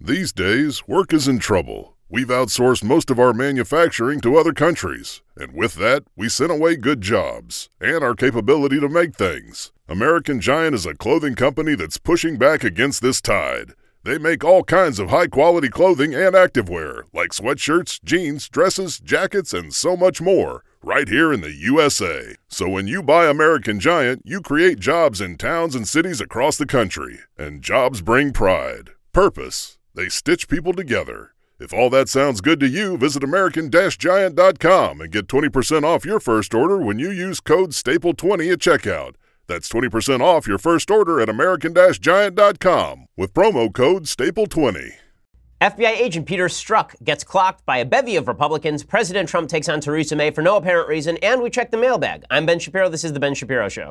These days, work is in trouble. We've outsourced most of our manufacturing to other countries, and with that, we sent away good jobs and our capability to make things. American Giant is a clothing company that's pushing back against this tide. They make all kinds of high-quality clothing and activewear, like sweatshirts, jeans, dresses, jackets, and so much more, right here in the USA. So when you buy American Giant, you create jobs in towns and cities across the country. And jobs bring pride, purpose. They stitch people together. If all that sounds good to you, visit American-Giant.com and get 20% off your first order when you use code STAPLE20 at checkout. That's 20% off your first order at American-Giant.com with promo code STAPLE20. FBI agent Peter Strzok gets clocked by a bevy of Republicans. President Trump takes on Theresa May for no apparent reason, and we check the mailbag. I'm Ben Shapiro. This is The Ben Shapiro Show.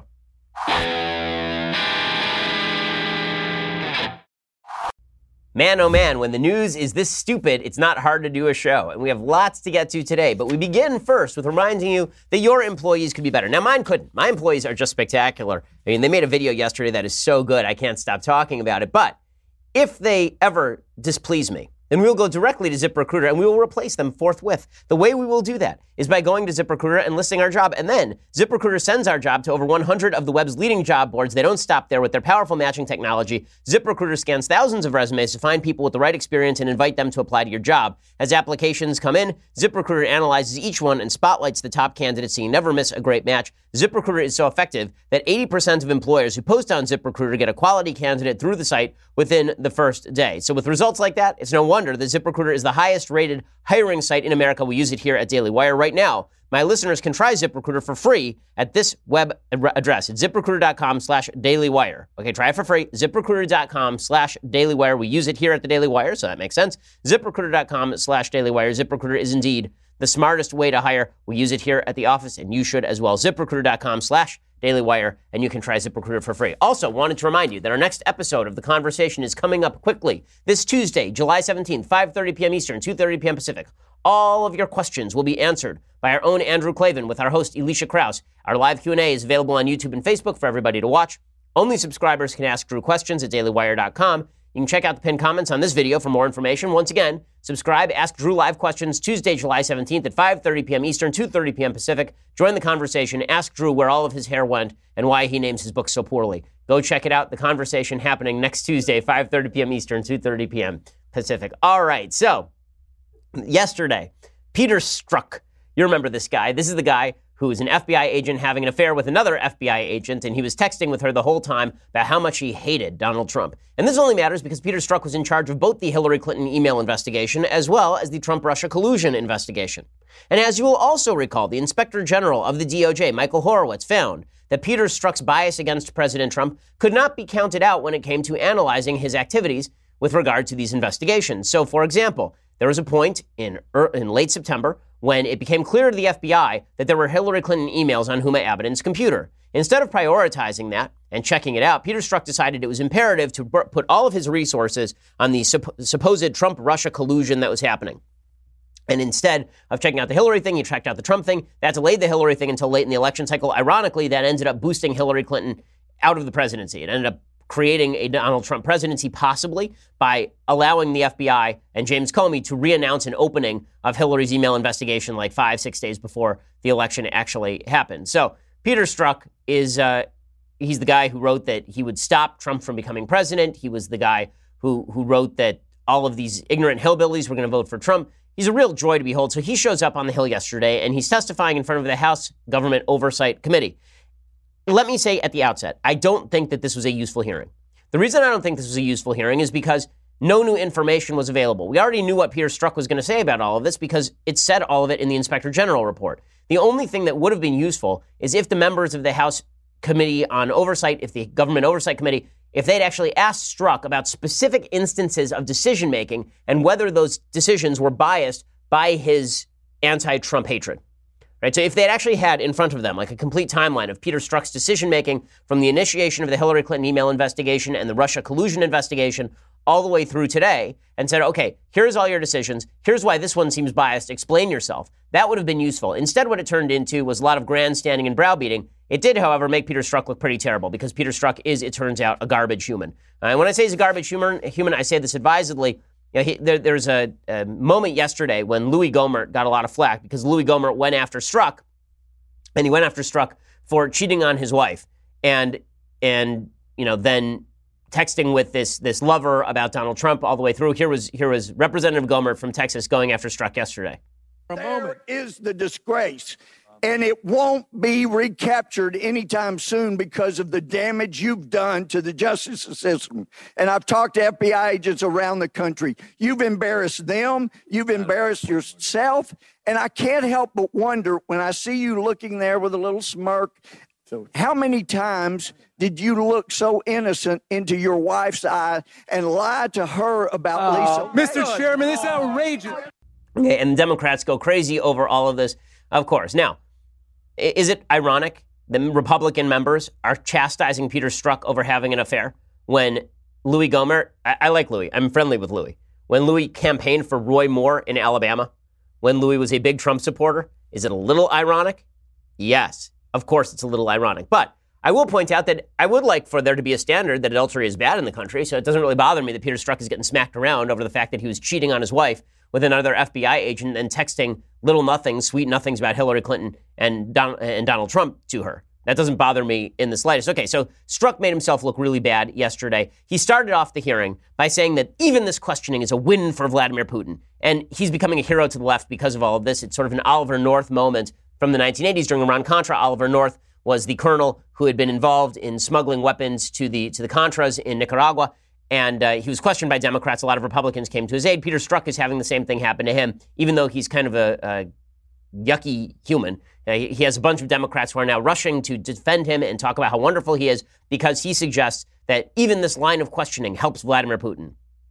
Man, oh man, when the news is this stupid, it's not hard to do a show. And we have lots to get to today. But we begin first with reminding you that your employees could be better. Now, mine couldn't. My employees are just spectacular. I mean, they made a video yesterday that is so good, I can't stop talking about it. But if they ever displease me, then we'll go directly to ZipRecruiter and we will replace them forthwith. The way we will do that is by going to ZipRecruiter and listing our job. And then ZipRecruiter sends our job to over 100 of the web's leading job boards. They don't stop there with their powerful matching technology. ZipRecruiter scans thousands of resumes to find people with the right experience and invite them to apply to your job. As applications come in, ZipRecruiter analyzes each one and spotlights the top candidates so you never miss a great match. ZipRecruiter is so effective that 80% of employers who post on ZipRecruiter get a quality candidate through the site within the first day. So with results like that, it's no wonder that ZipRecruiter is the highest rated hiring site in America. We use it here at Daily Wire right now. My listeners can try ZipRecruiter for free at this web address. It's ZipRecruiter.com/dailywire. Okay, try it for free. ZipRecruiter.com/dailywire. We use it here at the Daily Wire, so that makes sense. ZipRecruiter.com/dailywire. ZipRecruiter is indeed the smartest way to hire. We use it here at the office, and you should as well. ZipRecruiter.com/dailywire, and you can try ZipRecruiter for free. Also, wanted to remind you that our next episode of The Conversation is coming up quickly. This Tuesday, July 17th, 5:30 p.m. Eastern, 2:30 p.m. Pacific. All of your questions will be answered by our own Andrew Klavan with our host, Alicia Krause. Our live Q&A is available on YouTube and Facebook for everybody to watch. Only subscribers can ask Drew questions at dailywire.com. You can check out the pinned comments on this video for more information. Once again, subscribe, ask Drew live questions Tuesday, July 17th at 5:30 p.m. Eastern, 2:30 p.m. Pacific. Join the conversation. Ask Drew where all of his hair went and why he names his book so poorly. Go check it out. The conversation happening next Tuesday, 5:30 p.m. Eastern, 2:30 p.m. Pacific. All right, so yesterday, Peter Strzok. You remember this guy. This is the guy who is an FBI agent having an affair with another FBI agent, and he was texting with her the whole time about how much he hated Donald Trump. And this only matters because Peter Strzok was in charge of both the Hillary Clinton email investigation as well as the Trump-Russia collusion investigation. And as you will also recall, the Inspector General of the DOJ, Michael Horowitz, found that Peter Strzok's bias against President Trump could not be counted out when it came to analyzing his activities with regard to these investigations. So, for example, there was a point in late September when it became clear to the FBI that there were Hillary Clinton emails on Huma Abedin's computer. Instead of prioritizing that and checking it out, Peter Strzok decided it was imperative to put all of his resources on the supposed Trump-Russia collusion that was happening. And instead of checking out the Hillary thing, he checked out the Trump thing. That delayed the Hillary thing until late in the election cycle. Ironically, that ended up boosting Hillary Clinton out of the presidency. It ended up creating a Donald Trump presidency, possibly by allowing the FBI and James Comey to re-announce an opening of Hillary's email investigation like 5-6 days before the election actually happened. So Peter Strzok is, he's the guy who wrote that he would stop Trump from becoming president. He was the guy who wrote that all of these ignorant hillbillies were going to vote for Trump. He's a real joy to behold. So he shows up on the Hill yesterday and he's testifying in front of the House Government Oversight Committee. Let me say at the outset, I don't think that this was a useful hearing. The reason I don't think this was a useful hearing is because no new information was available. We already knew what Peter Strzok was going to say about all of this because it said all of it in the Inspector General report. The only thing that would have been useful is if the members of the House Committee on Oversight, if the Government Oversight Committee, if they'd actually asked Strzok about specific instances of decision-making and whether those decisions were biased by his anti-Trump hatred. Right? So if they had actually had in front of them like a complete timeline of Peter Strzok's decision-making from the initiation of the Hillary Clinton email investigation and the Russia collusion investigation all the way through today and said, okay, here's all your decisions. Here's why this one seems biased. Explain yourself. That would have been useful. Instead, what it turned into was a lot of grandstanding and browbeating. It did, however, make Peter Strzok look pretty terrible because Peter Strzok is, it turns out, a garbage human. And when I say he's a garbage human, I say this advisedly. There's a moment yesterday when Louis Gohmert got a lot of flack because Louis Gohmert went after Strzok, and he went after Strzok for cheating on his wife, and then texting with this lover about Donald Trump all the way through. Here was Representative Gohmert from Texas going after Strzok yesterday. There is the disgrace, and it won't be recaptured anytime soon because of the damage you've done to the justice system. And I've talked to FBI agents around the country. You've embarrassed them. You've embarrassed yourself. And I can't help but wonder when I see you looking there with a little smirk, how many times did you look so innocent into your wife's eye and lie to her about Lisa? Mr. Chairman, this is outrageous. Okay, and the Democrats go crazy over all of this, of course. Now, is it ironic the Republican members are chastising Peter Strzok over having an affair when Louis Gohmert, I like Louis, I'm friendly with Louis, when Louis campaigned for Roy Moore in Alabama, when Louis was a big Trump supporter? Is it a little ironic? Yes, of course it's a little ironic. But I will point out that I would like for there to be a standard that adultery is bad in the country, so it doesn't really bother me that Peter Strzok is getting smacked around over the fact that he was cheating on his wife with another FBI agent and texting little nothings, sweet nothings about Hillary Clinton and Donald Trump to her. That doesn't bother me in the slightest. Okay, so Strzok made himself look really bad yesterday. He started off the hearing by saying that even this questioning is a win for Vladimir Putin. And he's becoming a hero to the left because of all of this. It's sort of an Oliver North moment from the 1980s during Iran-Contra. Oliver North was the colonel who had been involved in smuggling weapons to the Contras in Nicaragua. And he was questioned by Democrats. A lot of Republicans came to his aid. Peter Strzok is having the same thing happen to him, even though he's kind of a yucky human. He has a bunch of Democrats who are now rushing to defend him and talk about how wonderful he is because he suggests that even this line of questioning helps Vladimir Putin.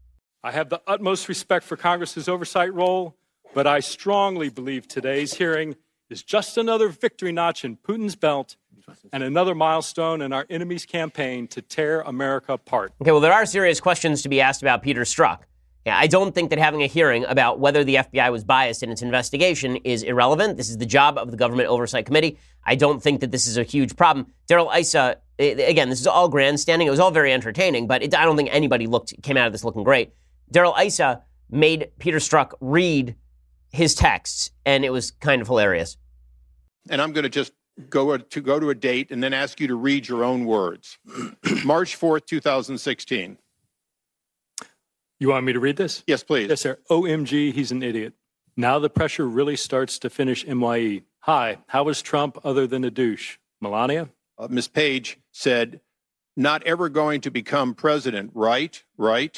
I have the utmost respect for Congress's oversight role, but I strongly believe today's hearing is just another victory notch in Putin's belt and another milestone in our enemy's campaign to tear America apart. Okay, well, there are serious questions to be asked about Peter Strzok. Yeah, I don't think that having a hearing about whether the FBI was biased in its investigation is irrelevant. This is the job of the Government Oversight Committee. I don't think that this is a huge problem. Darrell Issa, again, this is all grandstanding. It was all very entertaining, but I don't think anybody came out of this looking great. Darrell Issa made Peter Strzok read his texts, and it was kind of hilarious. And I'm going to just go to a date and then ask you to read your own words. March 4th, 2016. You want me to read this? Yes, please. Yes, sir. OMG, he's an idiot. Now the pressure really starts to finish MYE. Hi, how is Trump other than a douche? Melania? Ms. Page said, not ever going to become president, right? Right?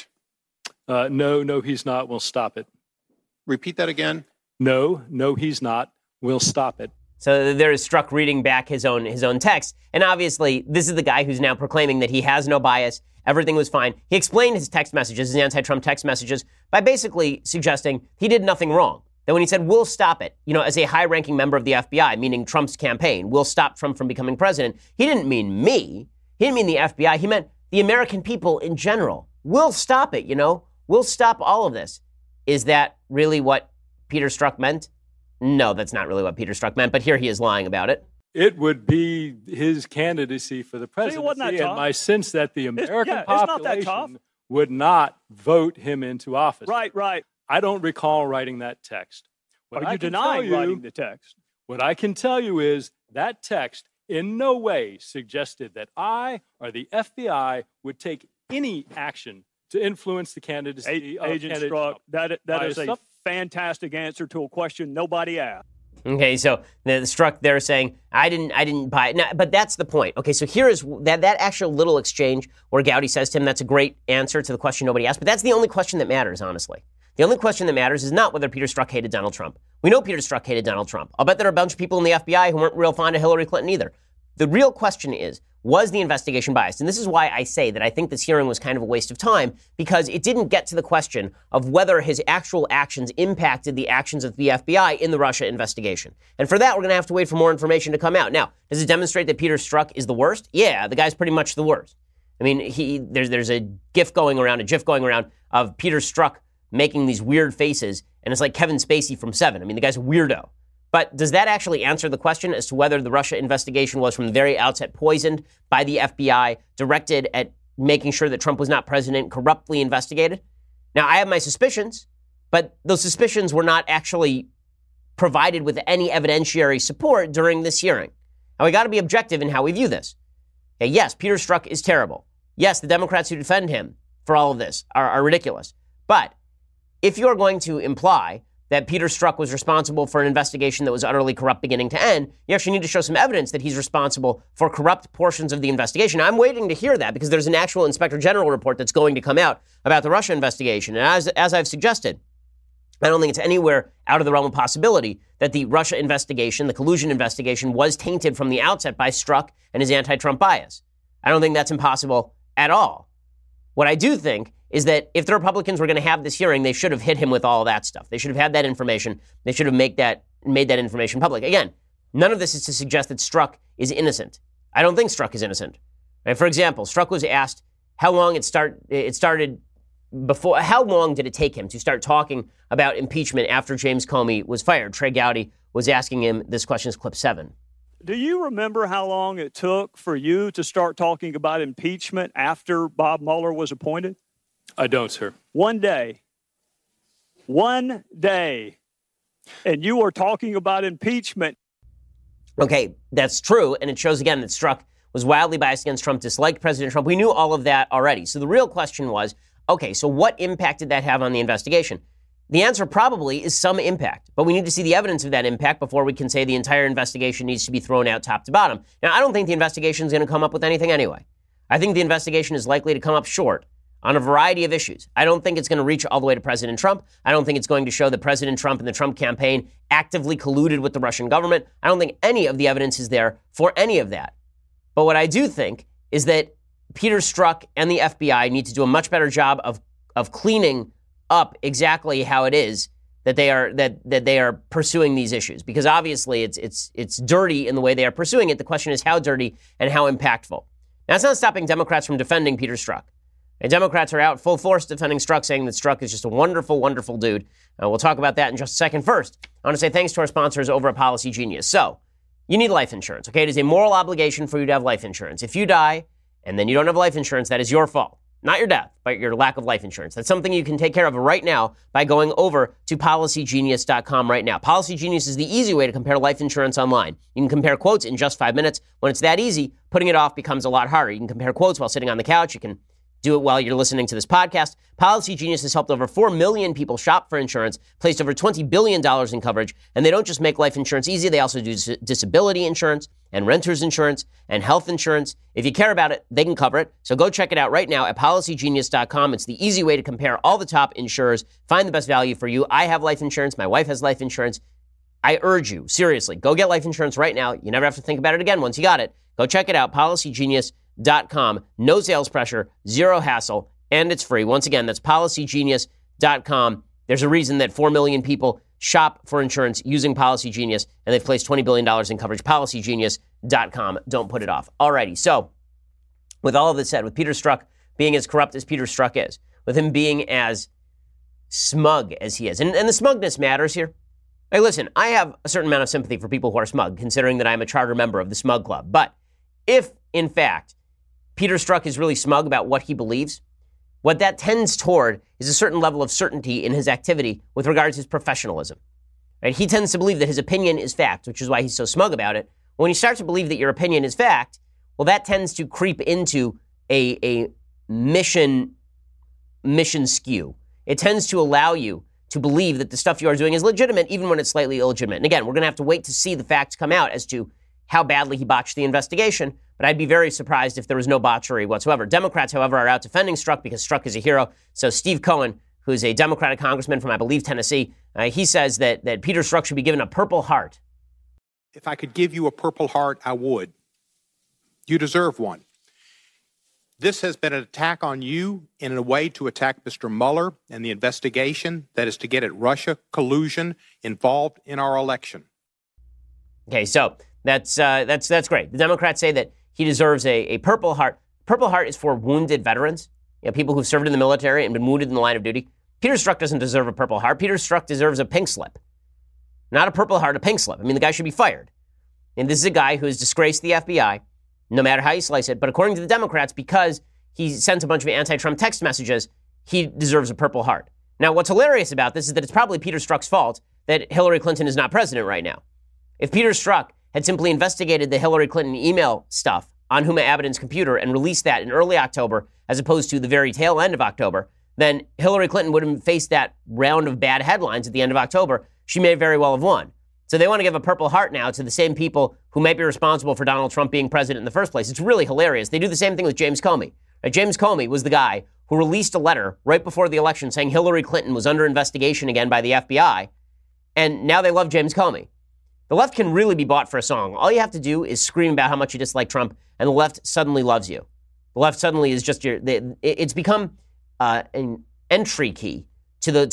No, he's not. We'll stop it. Repeat that again. No, he's not. We'll stop it. So there is Strzok reading back his own text. And obviously, this is the guy who's now proclaiming that he has no bias. Everything was fine. He explained his text messages, his anti-Trump text messages, by basically suggesting he did nothing wrong. That when he said, we'll stop it, as a high-ranking member of the FBI, meaning Trump's campaign, we'll stop Trump from becoming president, he didn't mean me. He didn't mean the FBI. He meant the American people in general. We'll stop it, We'll stop all of this. Is that really what Peter Strzok meant? No, that's not really what Peter Strzok meant, but here he is lying about it. It would be his candidacy for the presidency, and my sense that the American population would not vote him into office. Right. I don't recall writing that text. Are you denying writing the text? What I can tell you is that text in no way suggested that I or the FBI would take any action to influence the candidacy of Agent Strzok. That is a fantastic answer to a question nobody asked. Okay, so the Strzok there saying, I didn't buy it. Now, but that's the point. Okay, so here is that actual little exchange where Gowdy says to him, that's a great answer to the question nobody asked. But that's the only question that matters, honestly. The only question that matters is not whether Peter Strzok hated Donald Trump. We know Peter Strzok hated Donald Trump. I'll bet there are a bunch of people in the FBI who weren't real fond of Hillary Clinton either. The real question is, was the investigation biased? And this is why I say that I think this hearing was kind of a waste of time, because it didn't get to the question of whether his actual actions impacted the actions of the FBI in the Russia investigation. And for that, we're going to have to wait for more information to come out. Now, does it demonstrate that Peter Strzok is the worst? Yeah, the guy's pretty much the worst. I mean, there's a GIF going around of Peter Strzok making these weird faces, and it's like Kevin Spacey from Seven. I mean, the guy's a weirdo. But does that actually answer the question as to whether the Russia investigation was from the very outset poisoned by the FBI, directed at making sure that Trump was not president, corruptly investigated? Now, I have my suspicions, but those suspicions were not actually provided with any evidentiary support during this hearing. Now, we got to be objective in how we view this. Okay, yes, Peter Strzok is terrible. Yes, the Democrats who defend him for all of this are ridiculous. But if you're going to imply that Peter Strzok was responsible for an investigation that was utterly corrupt beginning to end, you actually need to show some evidence that he's responsible for corrupt portions of the investigation. Now, I'm waiting to hear that because there's an actual Inspector General report that's going to come out about the Russia investigation. And as I've suggested, I don't think it's anywhere out of the realm of possibility that the Russia investigation, the collusion investigation, was tainted from the outset by Strzok and his anti-Trump bias. I don't think that's impossible at all. What I do think is that if the Republicans were going to have this hearing, they should have hit him with all of that stuff. They should have had that information. They should have made that information public. Again, none of this is to suggest that Strzok is innocent. I don't think Strzok is innocent. Right? For example, Strzok was asked how long how long did it take him to start talking about impeachment after James Comey was fired? Trey Gowdy was asking him this question, is clip 7. Do you remember how long it took for you to start talking about impeachment after Bob Mueller was appointed? I don't, sir. 1 day. 1 day. And you were talking about impeachment. Okay, that's true. And it shows again that Strzok was wildly biased against Trump, disliked President Trump. We knew all of that already. So the real question was, okay, so what impact did that have on the investigation? The answer probably is some impact, but we need to see the evidence of that impact before we can say the entire investigation needs to be thrown out top to bottom. Now, I don't think the investigation is going to come up with anything anyway. I think the investigation is likely to come up short on a variety of issues. I don't think it's going to reach all the way to President Trump. I don't think it's going to show that President Trump and the Trump campaign actively colluded with the Russian government. I don't think any of the evidence is there for any of that. But what I do think is that Peter Strzok and the FBI need to do a much better job of cleaning up exactly how it is that they are pursuing these issues, because obviously it's dirty in the way they are pursuing it. The question is how dirty and how impactful. Now, it's not stopping Democrats from defending Peter Strzok. And Democrats are out full force defending Strzok, saying that Strzok is just a wonderful, wonderful dude. We'll talk about that in just a second. First, I want to say thanks to our sponsors over at Policy Genius. So, you need life insurance, okay? It is a moral obligation for you to have life insurance. If you die and then you don't have life insurance, that is your fault. Not your death, but your lack of life insurance. That's something you can take care of right now by going over to PolicyGenius.com right now. Policy Genius is the easy way to compare life insurance online. You can compare quotes in just 5 minutes. When it's that easy, putting it off becomes a lot harder. You can compare quotes while sitting on the couch. You can do it while you're listening to this podcast. Policy Genius has helped over 4 million people shop for insurance, placed over $20 billion in coverage, and they don't just make life insurance easy, they also do disability insurance and renter's insurance and health insurance. If you care about it, they can cover it. So go check it out right now at PolicyGenius.com. It's the easy way to compare all the top insurers, find the best value for you. I have life insurance. My wife has life insurance. I urge you, seriously, go get life insurance right now. You never have to think about it again once you got it. Go check it out, PolicyGenius.com. No sales pressure, zero hassle, and it's free. Once again, that's PolicyGenius.com. There's a reason that 4 million people shop for insurance using Policy Genius, and they've placed $20 billion in coverage. PolicyGenius.com. Don't put it off. Alrighty, so with all of this said, with Peter Strzok being as corrupt as Peter Strzok is, with him being as smug as he is, and the smugness matters here. Hey, listen, I have a certain amount of sympathy for people who are smug, considering that I'm a charter member of the Smug Club. But if, in fact, Peter Strzok is really smug about what he believes, what that tends toward is a certain level of certainty in his activity with regards to his professionalism. Right? He tends to believe that his opinion is fact, which is why he's so smug about it. When you start to believe that your opinion is fact, well, that tends to creep into a mission skew. It tends to allow you to believe that the stuff you are doing is legitimate, even when it's slightly illegitimate. And again, we're going to have to wait to see the facts come out as to how badly he botched the investigation, but I'd be very surprised if there was no botchery whatsoever. Democrats, however, are out defending Strzok because Strzok is a hero. So Steve Cohen, who's a Democratic congressman from, I believe, Tennessee, he says that Peter Strzok should be given a Purple Heart. If I could give you a Purple Heart, I would. You deserve one. This has been an attack on you in a way to attack Mr. Mueller and the investigation that is to get at Russia collusion involved in our election. Okay, so that's great. The Democrats say that he deserves a Purple Heart. Purple Heart is for wounded veterans, people who've served in the military and been wounded in the line of duty. Peter Strzok doesn't deserve a Purple Heart. Peter Strzok deserves a pink slip. Not a Purple Heart, a pink slip. I mean, the guy should be fired. And this is a guy who has disgraced the FBI, no matter how you slice it. But according to the Democrats, because he sent a bunch of anti-Trump text messages, he deserves a Purple Heart. Now, what's hilarious about this is that it's probably Peter Strzok's fault that Hillary Clinton is not president right now. If Peter Strzok had simply investigated the Hillary Clinton email stuff on Huma Abedin's computer and released that in early October, as opposed to the very tail end of October, then Hillary Clinton wouldn't face that round of bad headlines at the end of October. She may very well have won. So they want to give a Purple Heart now to the same people who might be responsible for Donald Trump being president in the first place. It's really hilarious. They do the same thing with James Comey. Right? James Comey was the guy who released a letter right before the election saying Hillary Clinton was under investigation again by the FBI, and now they love James Comey. The left can really be bought for a song. All you have to do is scream about how much you dislike Trump, and the left suddenly loves you. The left suddenly is just it's become an entry key to the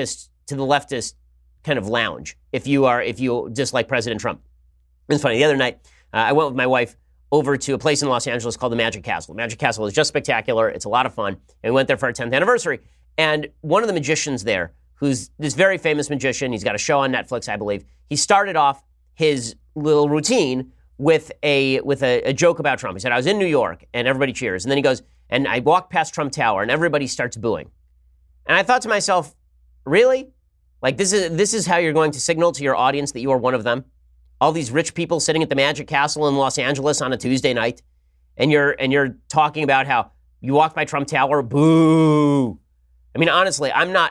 leftist kind of lounge if you dislike President Trump. It's funny. The other night, I went with my wife over to a place in Los Angeles called the Magic Castle. The Magic Castle is just spectacular. It's a lot of fun. And we went there for our 10th anniversary. And one of the magicians there, who's this very famous magician, he's got a show on Netflix, I believe. He started off his little routine with a joke about Trump. He said, I was in New York, and everybody cheers. And then he goes, and I walked past Trump Tower, and everybody starts booing. And I thought to myself, really? Like, this is how you're going to signal to your audience that you are one of them? All these rich people sitting at the Magic Castle in Los Angeles on a Tuesday night, and you're talking about how you walked by Trump Tower, boo. I mean, honestly,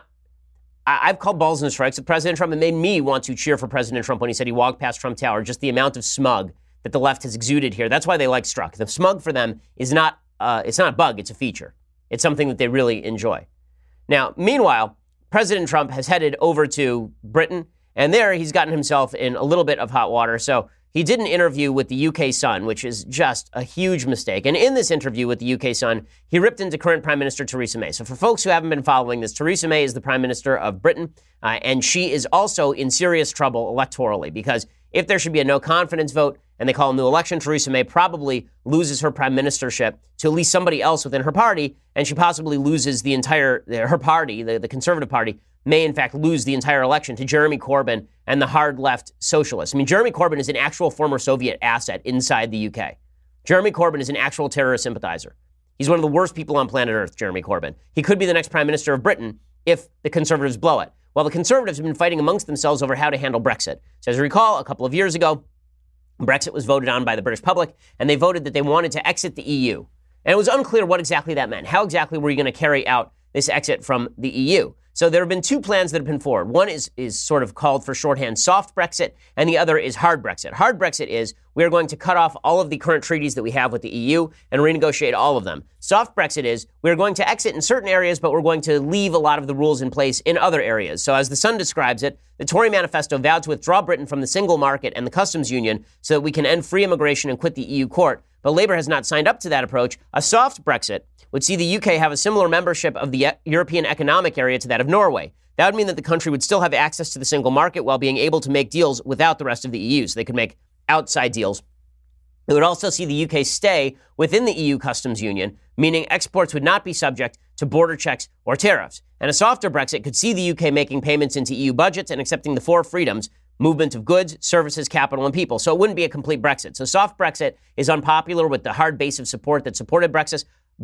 I've called balls and strikes at President Trump. It made me want to cheer for President Trump when he said he walked past Trump Tower. Just the amount of smug that the left has exuded here. That's why they like Strzok. The smug for them is not a bug, it's a feature. It's something that they really enjoy. Now, meanwhile, President Trump has headed over to Britain, and there he's gotten himself in a little bit of hot water. So he did an interview with the UK Sun, which is just a huge mistake. And in this interview with the UK Sun, he ripped into current Prime Minister Theresa May. So for folks who haven't been following this, Theresa May is the Prime Minister of Britain, and she is also in serious trouble electorally, because if there should be a no confidence vote and they call a new election, Theresa May probably loses her prime ministership to at least somebody else within her party, and she possibly loses her party, the Conservative Party, may in fact lose the entire election to Jeremy Corbyn and the hard left socialists. I mean, Jeremy Corbyn is an actual former Soviet asset inside the UK. Jeremy Corbyn is an actual terrorist sympathizer. He's one of the worst people on planet Earth, Jeremy Corbyn. He could be the next Prime Minister of Britain if the Conservatives blow it. Well, the Conservatives have been fighting amongst themselves over how to handle Brexit. So as you recall, a couple of years ago, Brexit was voted on by the British public, and they voted that they wanted to exit the EU. And it was unclear what exactly that meant. How exactly were you going to carry out this exit from the EU? So there have been two plans that have been forward. One is sort of called for shorthand soft Brexit, and the other is hard Brexit. Hard Brexit is we are going to cut off all of the current treaties that we have with the EU and renegotiate all of them. Soft Brexit is we are going to exit in certain areas, but we're going to leave a lot of the rules in place in other areas. So as The Sun describes it, the Tory manifesto vowed to withdraw Britain from the single market and the customs union so that we can end free immigration and quit the EU court. But Labour has not signed up to that approach. A soft Brexit would see the UK have a similar membership of the European Economic Area to that of Norway. That would mean that the country would still have access to the single market while being able to make deals without the rest of the EU. So they could make outside deals. It would also see the UK stay within the EU customs union, meaning exports would not be subject to border checks or tariffs. And a softer Brexit could see the UK making payments into EU budgets and accepting the four freedoms: movement of goods, services, capital, and people. So it wouldn't be a complete Brexit. So soft Brexit is unpopular with the hard base of support that supported Brexit.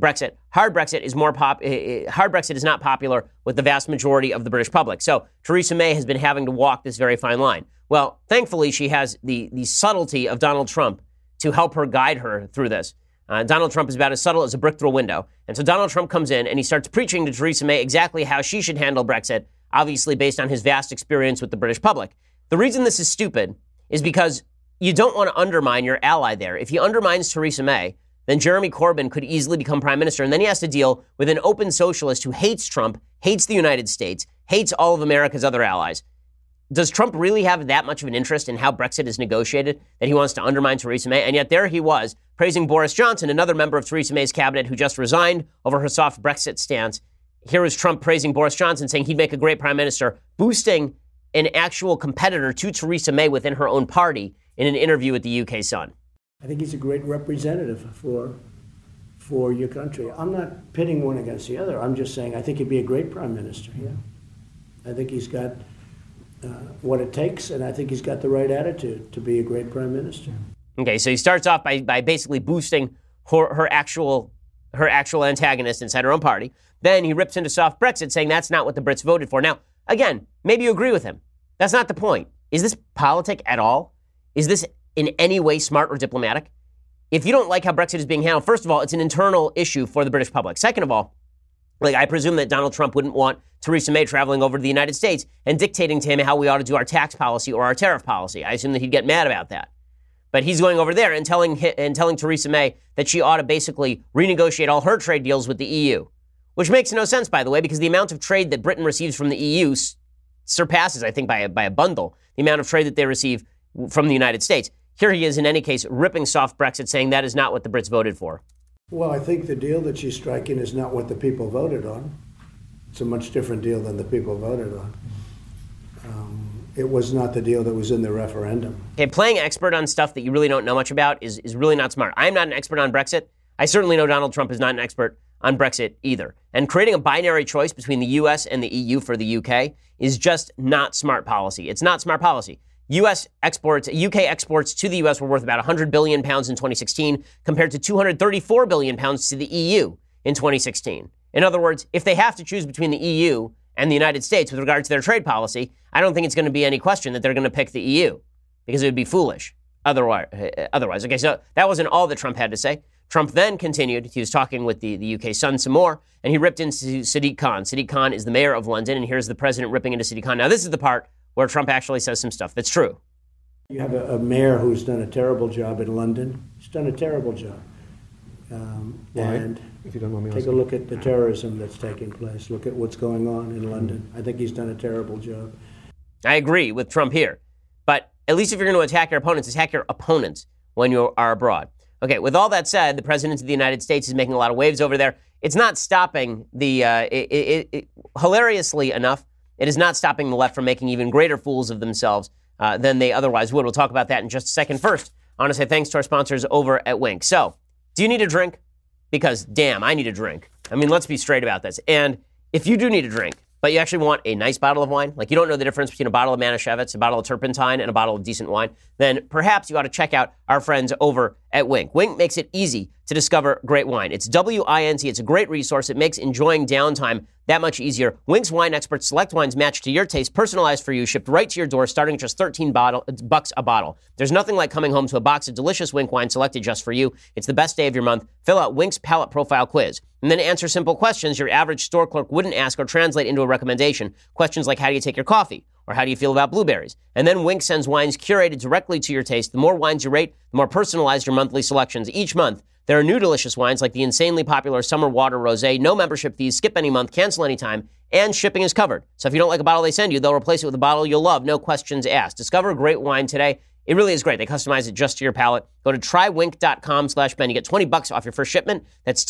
Hard Brexit is not popular with the vast majority of the British public. So Theresa May has been having to walk this very fine line. Well, thankfully, she has the subtlety of Donald Trump to help her guide her through this. Donald Trump is about as subtle as a brick through a window. And so Donald Trump comes in and he starts preaching to Theresa May exactly how she should handle Brexit, obviously based on his vast experience with the British public. The reason this is stupid is because you don't want to undermine your ally there. If he undermines Theresa May, then Jeremy Corbyn could easily become prime minister, and then he has to deal with an open socialist who hates Trump, hates the United States, hates all of America's other allies. Does Trump really have that much of an interest in how Brexit is negotiated that he wants to undermine Theresa May? And yet there he was, praising Boris Johnson, another member of Theresa May's cabinet who just resigned over her soft Brexit stance. Here was Trump praising Boris Johnson, saying he'd make a great prime minister, boosting an actual competitor to Theresa May within her own party in an interview with the UK Sun. I think he's a great representative for your country. I'm not pitting one against the other. I'm just saying I think he'd be a great prime minister. Yeah, I think he's got what it takes, and I think he's got the right attitude to be a great prime minister. Okay, so he starts off by basically boosting her actual her actual antagonist inside her own party. Then he rips into soft Brexit, saying that's not what the Brits voted for. Now, again, maybe you agree with him. That's not the point. Is this politic at all? Is this in any way smart or diplomatic? If you don't like how Brexit is being handled, first of all, it's an internal issue for the British public. Second of all, I presume that Donald Trump wouldn't want Theresa May traveling over to the United States and dictating to him how we ought to do our tax policy or our tariff policy. I assume that he'd get mad about that. But he's going over there and telling Theresa May that she ought to basically renegotiate all her trade deals with the EU, which makes no sense, by the way, because the amount of trade that Britain receives from the EU surpasses, I think, by a bundle, the amount of trade that they receive from the United States. Here he is, in any case, ripping soft Brexit, saying that is not what the Brits voted for. Well, I think the deal that she's striking is not what the people voted on. It's a much different deal than the people voted on. It was not the deal that was in the referendum. Okay, playing expert on stuff that you really don't know much about is really not smart. I'm not an expert on Brexit. I certainly know Donald Trump is not an expert on Brexit either. And creating a binary choice between the U.S. and the EU for the UK is just not smart policy. It's not smart policy. UK exports to the U.S. were worth about 100 billion pounds in 2016 compared to 234 billion pounds to the EU in 2016. In other words, if they have to choose between the EU and the United States with regard to their trade policy, I don't think it's going to be any question that they're going to pick the EU because it would be foolish otherwise. Okay, so that wasn't all that Trump had to say. Trump then continued. He was talking with the UK Sun some more, and he ripped into Sadiq Khan. Sadiq Khan is the mayor of London, and here's the president ripping into Sadiq Khan. Now, this is the part where Trump actually says some stuff that's true. You have a mayor who's done a terrible job in London. He's done a terrible job. Why? And if you don't mind me take asking. a look at the terrorism that's taking place. Look at what's going on in London. I think he's done a terrible job. I agree with Trump here. But at least if you're going to attack your opponents when you are abroad. Okay, with all that said, the president of the United States is making a lot of waves over there. It's not stopping hilariously enough, it is not stopping the left from making even greater fools of themselves than they otherwise would. We'll talk about that in just a second. First, I want to say thanks to our sponsors over at Wink. So, do you need a drink? Because, damn, I need a drink. I mean, let's be straight about this. And if you do need a drink, but you actually want a nice bottle of wine, like you don't know the difference between a bottle of Manischewitz, a bottle of turpentine, and a bottle of decent wine, then perhaps you ought to check out our friends over at Wink. Wink makes it easy to discover great wine. It's WINT. It's a great resource. It makes enjoying downtime that much easier. Wink's wine experts select wines matched to your taste, personalized for you, shipped right to your door, starting at just $13 a bottle. There's nothing like coming home to a box of delicious Wink wine selected just for you. It's the best day of your month. Fill out Wink's palate profile quiz, and then answer simple questions your average store clerk wouldn't ask or translate into a recommendation. Questions like, how do you take your coffee? Or how do you feel about blueberries? And then Wink sends wines curated directly to your taste. The more wines you rate, the more personalized your monthly selections. Each month, there are new delicious wines like the insanely popular Summer Water Rosé, no membership fees, skip any month, cancel anytime, and shipping is covered. So if you don't like a bottle they send you, they'll replace it with a bottle you'll love, no questions asked. Discover great wine today. It really is great. They customize it just to your palate. Go to trywink.com/Ben. You get $20 off your first shipment. That's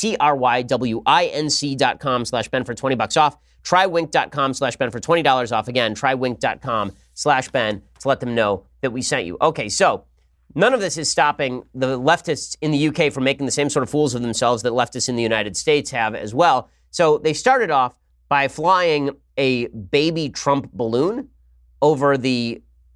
TRYWINC.com/Ben for $20 off. Trywink.com/Ben for $20 off. Again, trywink.com/Ben to let them know that we sent you. Okay, so none of this is stopping the leftists in the UK from making the same sort of fools of themselves that leftists in the United States have as well. So they started off by flying a baby Trump balloon over the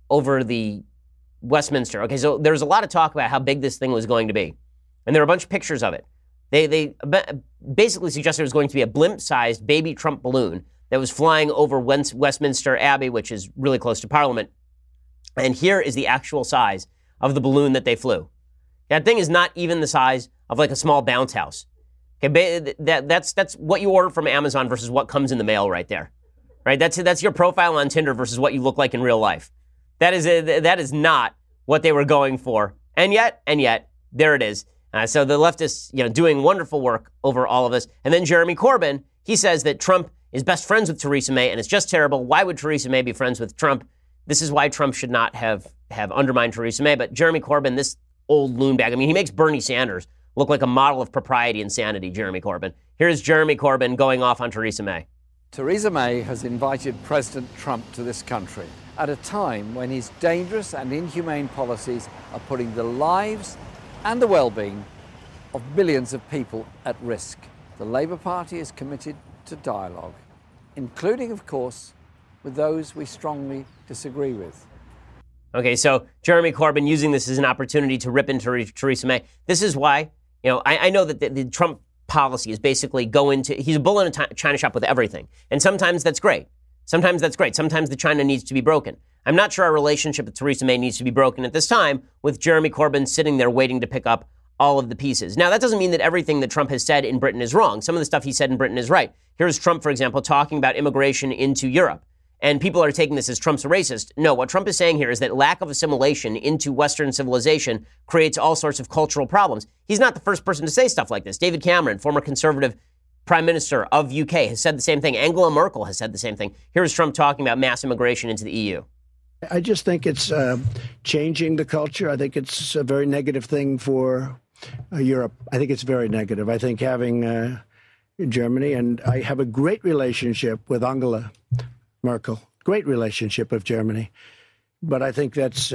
Westminster. Okay, so there's a lot of talk about how big this thing was going to be. And there are a bunch of pictures of it. They basically suggested it was going to be a blimp-sized baby Trump balloon that was flying over Westminster Abbey, which is really close to Parliament. And here is the actual size of the balloon that they flew. That thing is not even the size of like a small bounce house. Okay, that's what you order from Amazon versus what comes in the mail right there. Right? That's your profile on Tinder versus what you look like in real life. That is not what they were going for. And yet, there it is. So the leftists, doing wonderful work over all of this. And then Jeremy Corbyn, he says that Trump is best friends with Theresa May, and it's just terrible. Why would Theresa May be friends with Trump? This is why Trump should not have undermined Theresa May. But Jeremy Corbyn, this old loon bag, he makes Bernie Sanders look like a model of propriety and sanity, Jeremy Corbyn. Here's Jeremy Corbyn going off on Theresa May. Theresa May has invited President Trump to this country at a time when his dangerous and inhumane policies are putting the lives and the well-being of millions of people at risk. The Labour Party is committed to dialogue, including, of course, with those we strongly disagree with. Okay, so Jeremy Corbyn using this as an opportunity to rip into Theresa May. This is why, I know that the Trump policy is basically he's a bull in a china shop with everything. And sometimes that's great. Sometimes the China needs to be broken. I'm not sure our relationship with Theresa May needs to be broken at this time, with Jeremy Corbyn sitting there waiting to pick up all of the pieces. Now, that doesn't mean that everything that Trump has said in Britain is wrong. Some of the stuff he said in Britain is right. Here's Trump, for example, talking about immigration into Europe. And people are taking this as Trump's a racist. No, what Trump is saying here is that lack of assimilation into Western civilization creates all sorts of cultural problems. He's not the first person to say stuff like this. David Cameron, former conservative Prime Minister of UK, has said the same thing. Angela Merkel has said the same thing. Here's Trump talking about mass immigration into the EU. I just think it's changing the culture. I think it's a very negative thing for Europe. I think it's very negative. I think having Germany, and I have a great relationship with Angela Merkel, great relationship with Germany. But I think that's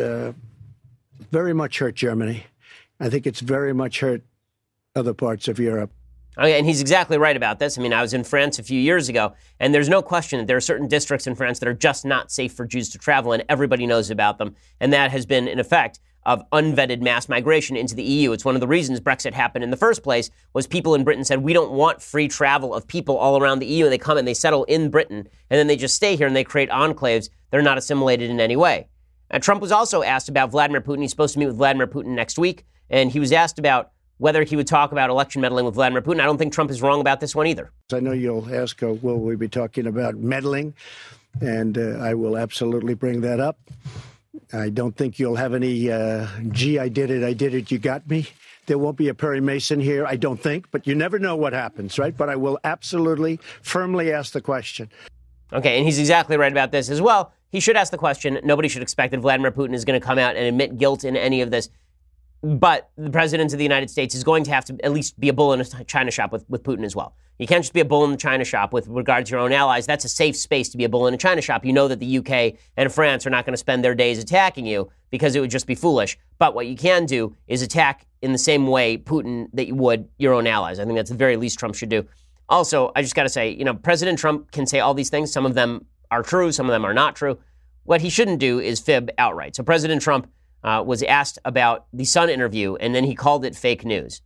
very much hurt Germany. I think it's very much hurt other parts of Europe. Okay, and he's exactly right about this. I mean, I was in France a few years ago, and there's no question that there are certain districts in France that are just not safe for Jews to travel, and everybody knows about them. And that has been an effect of unvetted mass migration into the EU. It's one of the reasons Brexit happened in the first place, was people in Britain said, we don't want free travel of people all around the EU. And they come and they settle in Britain, and then they just stay here and they create enclaves that are not assimilated in any way. Trump was also asked about Vladimir Putin. He's supposed to meet with Vladimir Putin next week, and he was asked about whether he would talk about election meddling with Vladimir Putin. I don't think Trump is wrong about this one either. I know you'll ask, will we be talking about meddling? And I will absolutely bring that up. I don't think you'll have any, gee, I did it, you got me. There won't be a Perry Mason here, I don't think, but you never know what happens, right? But I will absolutely, firmly ask the question. Okay, and he's exactly right about this as well. He should ask the question. Nobody should expect that Vladimir Putin is going to come out and admit guilt in any of this. But the president of the United States is going to have to at least be a bull in a china shop with Putin as well. You can't just be a bull in the china shop with regard to your own allies. That's a safe space to be a bull in a china shop. You know that the UK and France are not going to spend their days attacking you because it would just be foolish. But what you can do is attack in the same way Putin that you would your own allies. I think that's the very least Trump should do. Also, I just got to say, President Trump can say all these things. Some of them are true. Some of them are not true. What he shouldn't do is fib outright. So President Trump was asked about the Sun interview, and then he called it fake news.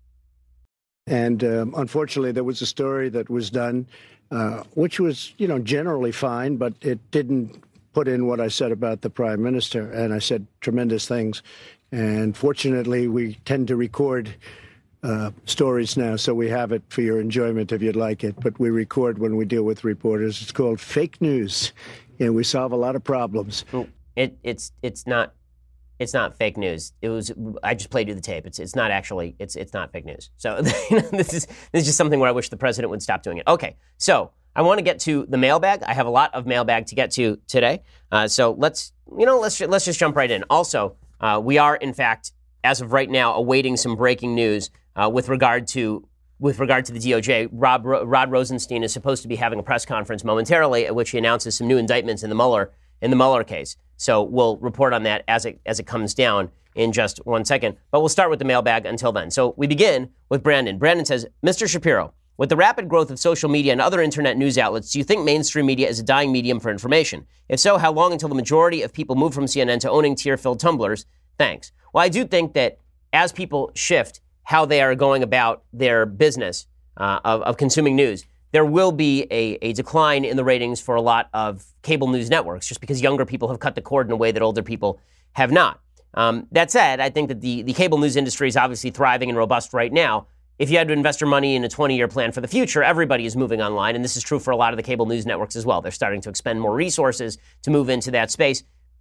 And unfortunately, there was a story that was done, which was, generally fine, but it didn't put in what I said about the prime minister. And I said tremendous things. And fortunately, we tend to record stories now, so we have it for your enjoyment if you'd like it. But we record when we deal with reporters. It's called fake news, and we solve a lot of problems. It's not fake news. I just played you the tape. It's not actually, it's not fake news. So this is just something where I wish the president would stop doing it. Okay, so I want to get to the mailbag. I have a lot of mailbag to get to today. So let's just jump right in. Also, we are in fact, as of right now, awaiting some breaking news with regard to the DOJ. Rod Rosenstein is supposed to be having a press conference momentarily at which he announces some new indictments in the Mueller case. So we'll report on that as it comes down in just 1 second. But we'll start with the mailbag until then. So we begin with Brandon. Brandon says, Mr. Shapiro, with the rapid growth of social media and other internet news outlets, do you think mainstream media is a dying medium for information? If so, how long until the majority of people move from CNN to owning tear-filled tumblers? Thanks. Well, I do think that as people shift how they are going about their business of consuming news, there will be a decline in the ratings for a lot of cable news networks, just because younger people have cut the cord in a way that older people have not. That said, I think that the cable news industry is obviously thriving and robust right now. If you had to invest your money in a 20-year plan for the future, everybody is moving online, and this is true for a lot of the cable news networks as well. They're starting to expend more resources to move into that space.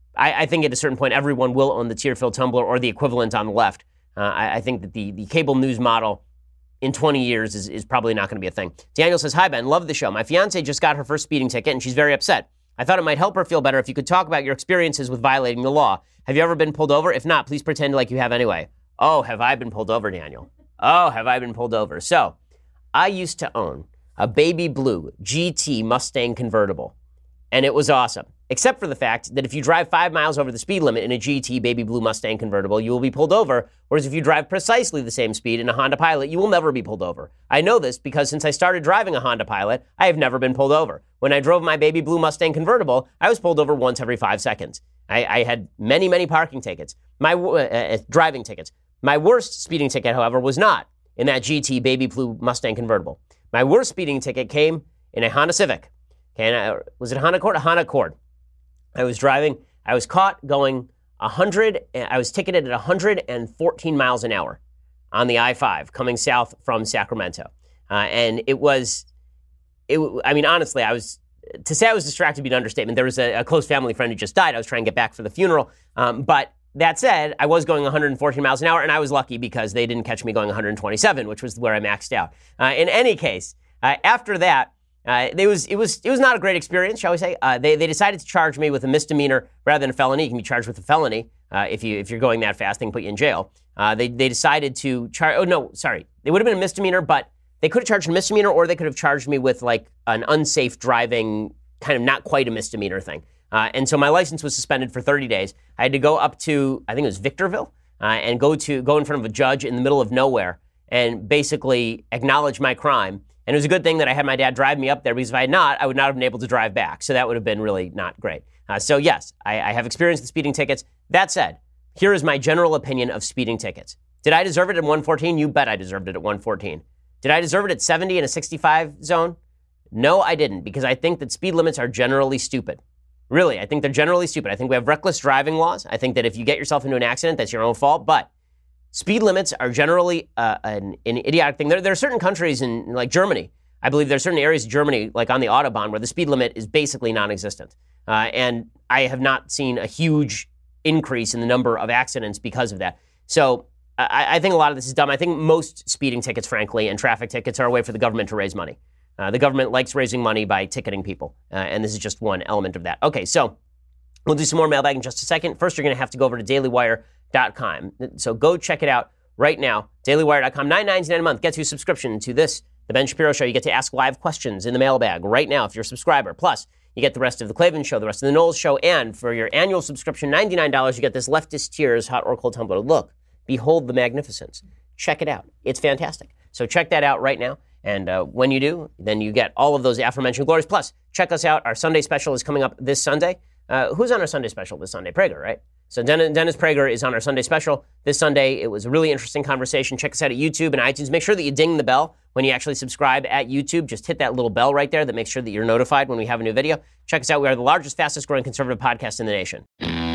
I think at a certain point, everyone will own the tear-filled tumbler or the equivalent on the left. I think that the cable news model in 20 years is probably not going to be a thing. Daniel says, hi, Ben, love the show. My fiance just got her first speeding ticket, and she's very upset. I thought it might help her feel better if you could talk about your experiences with violating the law. Have you ever been pulled over? If not, please pretend like you have anyway. Oh, have I been pulled over, Daniel? Oh, have I been pulled over? So, I used to own a baby blue GT Mustang convertible, and it was awesome. Except for the fact that if you drive 5 miles over the speed limit in a GT baby blue Mustang convertible, you will be pulled over, whereas if you drive precisely the same speed in a Honda Pilot, you will never be pulled over. I know this because since I started driving a Honda Pilot, I have never been pulled over. When I drove my baby blue Mustang convertible, I was pulled over once every 5 seconds. I had many, many parking tickets, driving tickets. My worst speeding ticket, however, was not in that GT baby blue Mustang convertible. My worst speeding ticket came in a Honda Civic. Okay, and was it a Honda Accord? A Honda Accord. I was driving. I was caught going 100. I was ticketed at 114 miles an hour on the I-5 coming south from Sacramento. And honestly, to say I was distracted would be an understatement. There was a close family friend who just died. I was trying to get back for the funeral. But that said, I was going 114 miles an hour, and I was lucky because they didn't catch me going 127, which was where I maxed out. In any case, after that, it was not a great experience, shall we say. They decided to charge me with a misdemeanor rather than a felony. You can be charged with a felony if you're going that fast. They can put you in jail. They decided to charge. Oh no, sorry. It would have been a misdemeanor, but they could have charged a misdemeanor, or they could have charged me with like an unsafe driving, kind of not quite a misdemeanor thing. And so my license was suspended for 30 days. I had to go up to, I think it was Victorville, and go in front of a judge in the middle of nowhere and basically acknowledge my crime. And it was a good thing that I had my dad drive me up there, because if I had not, I would not have been able to drive back. So that would have been really not great. So yes, I have experienced the speeding tickets. That said, here is my general opinion of speeding tickets. Did I deserve it at 114? You bet I deserved it at 114. Did I deserve it at 70 in a 65 zone? No, I didn't, because I think that speed limits are generally stupid. Really, I think they're generally stupid. I think we have reckless driving laws. I think that if you get yourself into an accident, that's your own fault. But speed limits are generally an idiotic thing. There are certain countries in, like Germany, I believe there are certain areas of Germany, like on the Autobahn, where the speed limit is basically non-existent. And I have not seen a huge increase in the number of accidents because of that. So I think a lot of this is dumb. I think most speeding tickets, frankly, and traffic tickets are a way for the government to raise money. The government likes raising money by ticketing people, and this is just one element of that. Okay, so we'll do some more mailbag in just a second. First, you're going to have to go over to dailywire.com. So go check it out right now, dailywire.com. $9.99 a month gets you a subscription to this, The Ben Shapiro Show. You get to ask live questions in the mailbag right now if you're a subscriber. Plus, you get the rest of the Klavan Show, the rest of the Knowles Show, and for your annual subscription, $99, you get this Leftist Tears hot or cold tumbler. Look, behold the magnificence. Check it out. It's fantastic. So check that out right now. And when you do, then you get all of those aforementioned glories. Plus, check us out. Our Sunday special is coming up this Sunday. Who's on our Sunday special this Sunday? Prager, right? So Dennis Prager is on our Sunday special this Sunday. It was a really interesting conversation. Check us out at YouTube and iTunes. Make sure that you ding the bell when you actually subscribe at YouTube. Just hit that little bell right there that makes sure that you're notified when we have a new video. Check us out. We are the largest, fastest growing conservative podcast in the nation.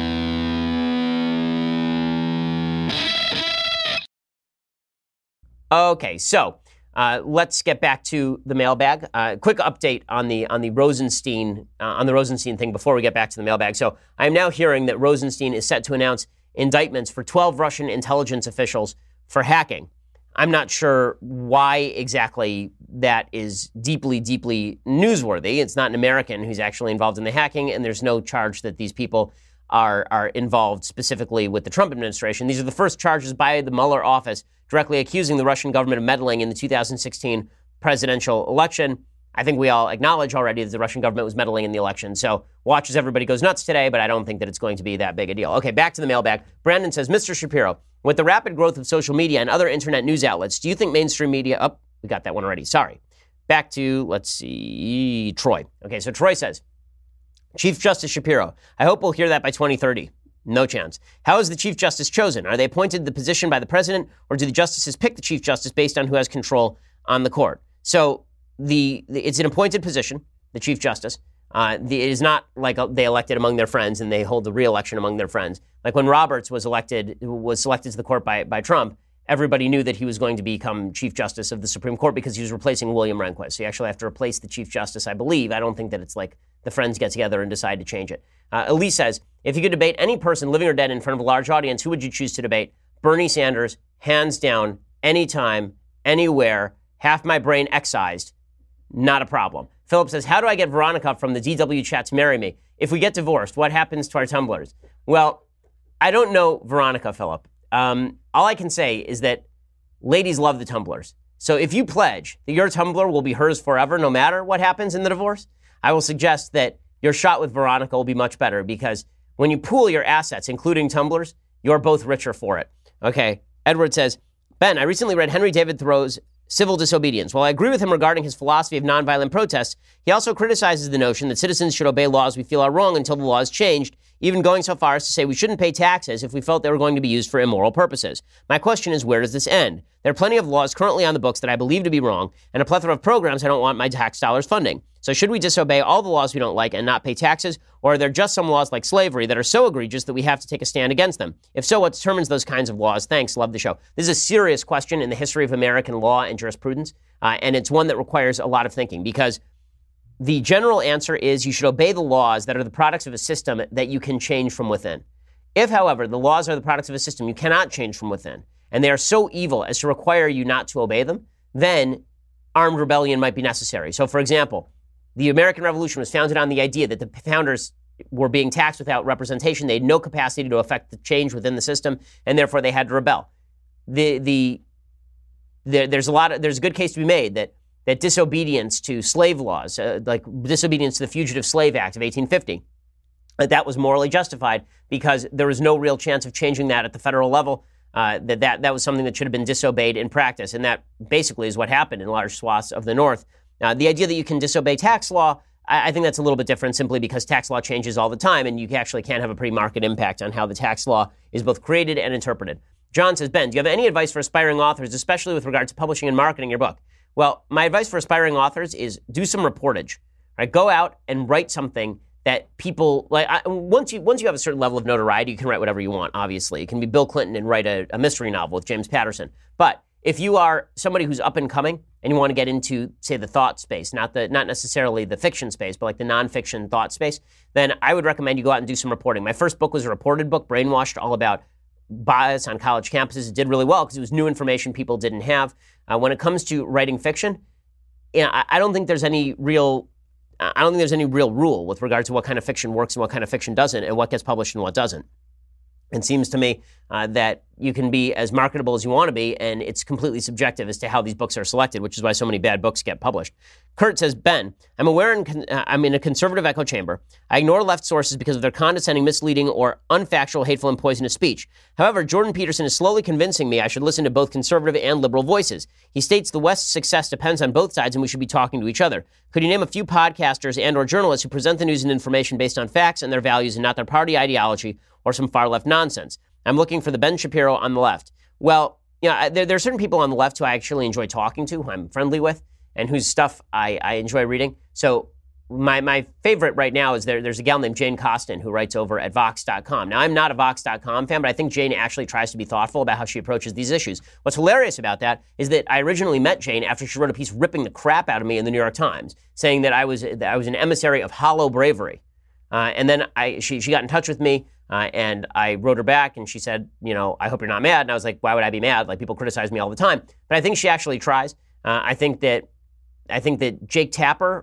Okay, so let's get back to the mailbag. Quick update on the Rosenstein thing before we get back to the mailbag. So I am now hearing that Rosenstein is set to announce indictments for 12 Russian intelligence officials for hacking. I'm not sure why exactly that is deeply, deeply newsworthy. It's not an American who's actually involved in the hacking, and there's no charge that these people are involved specifically with the Trump administration. These are the first charges by the Mueller office directly accusing the Russian government of meddling in the 2016 presidential election. I think we all acknowledge already that the Russian government was meddling in the election. So watch as everybody goes nuts today, but I don't think that it's going to be that big a deal. Okay, back to the mailbag. Brandon says, Mr. Shapiro, with the rapid growth of social media and other internet news outlets, do you think mainstream media... we got that one already. Sorry. Back to, let's see, Troy. Okay, so Troy says, Chief Justice Shapiro, I hope we'll hear that by 2030. No chance. How is the Chief Justice chosen? Are they appointed the position by the president, or do the justices pick the Chief Justice based on who has control on the court? So it's an appointed position, the Chief Justice. It is not like they elected among their friends and they hold the re-election among their friends. Like when Roberts was selected to the court by Trump, everybody knew that he was going to become Chief Justice of the Supreme Court because he was replacing William Rehnquist. So you actually have to replace the Chief Justice, I believe. I don't think that it's like the friends get together and decide to change it. Elise says, if you could debate any person, living or dead, in front of a large audience, who would you choose to debate? Bernie Sanders, hands down, anytime, anywhere, half my brain excised, not a problem. Philip says, how do I get Veronica from the DW chat to marry me? If we get divorced, what happens to our tumblers? Well, I don't know Veronica, Philip. All I can say is that ladies love the tumblers. So if you pledge that your tumbler will be hers forever, no matter what happens in the divorce, I will suggest that your shot with Veronica will be much better, because when you pool your assets, including tumblers, you're both richer for it. Okay. Edward says, Ben, I recently read Henry David Thoreau's Civil Disobedience. While I agree with him regarding his philosophy of nonviolent protests, he also criticizes the notion that citizens should obey laws we feel are wrong until the law is changed, even going so far as to say we shouldn't pay taxes if we felt they were going to be used for immoral purposes. My question is, where does this end? There are plenty of laws currently on the books that I believe to be wrong, and a plethora of programs I don't want my tax dollars funding. So should we disobey all the laws we don't like and not pay taxes, or are there just some laws like slavery that are so egregious that we have to take a stand against them? If so, what determines those kinds of laws? Thanks, love the show. This is a serious question in the history of American law and jurisprudence, and it's one that requires a lot of thinking, because the general answer is you should obey the laws that are the products of a system that you can change from within. If, however, the laws are the products of a system you cannot change from within, and they are so evil as to require you not to obey them, then armed rebellion might be necessary. So, for example, the American Revolution was founded on the idea that the founders were being taxed without representation. They had no capacity to affect the change within the system, and therefore they had to rebel. There's a good case to be made that disobedience to slave laws, like disobedience to the Fugitive Slave Act of 1850, that was morally justified because there was no real chance of changing that at the federal level. That was something that should have been disobeyed in practice, and that basically is what happened in large swaths of the North. The idea that you can disobey tax law, I think that's a little bit different, simply because tax law changes all the time, and you actually can have a pretty marked impact on how the tax law is both created and interpreted. John says, Ben, do you have any advice for aspiring authors, especially with regard to publishing and marketing your book? Well, my advice for aspiring authors is do some reportage. Right? Go out and write something that people like. Once you have a certain level of notoriety, you can write whatever you want. Obviously, it can be Bill Clinton and write a mystery novel with James Patterson. But if you are somebody who's up and coming and you want to get into, say, the thought space, not necessarily the fiction space, but like the nonfiction thought space, then I would recommend you go out and do some reporting. My first book was a reported book, Brainwashed, all about bias on college campuses. It did really well because it was new information people didn't have. When it comes to writing fiction, I don't think there's any real rule with regard to what kind of fiction works and what kind of fiction doesn't, and what gets published and what doesn't. It seems to me that you can be as marketable as you want to be, and it's completely subjective as to how these books are selected, which is why so many bad books get published. Kurt says, Ben, I'm aware I'm in a conservative echo chamber. I ignore left sources because of their condescending, misleading, or unfactual, hateful, and poisonous speech. However, Jordan Peterson is slowly convincing me I should listen to both conservative and liberal voices. He states the West's success depends on both sides and we should be talking to each other. Could you name a few podcasters and or journalists who present the news and information based on facts and their values and not their party ideology or some far-left nonsense? I'm looking for the Ben Shapiro on the left. Well, there are certain people on the left who I actually enjoy talking to, who I'm friendly with, and whose stuff I enjoy reading. So my favorite right now is there's a gal named Jane Costin who writes over at Vox.com. Now, I'm not a Vox.com fan, but I think Jane actually tries to be thoughtful about how she approaches these issues. What's hilarious about that is that I originally met Jane after she wrote a piece ripping the crap out of me in the New York Times, saying that I was an emissary of hollow bravery. And then she got in touch with me, and I wrote her back, and she said, I hope you're not mad. And I was like, why would I be mad? Like, people criticize me all the time. But I think she actually tries. I think that Jake Tapper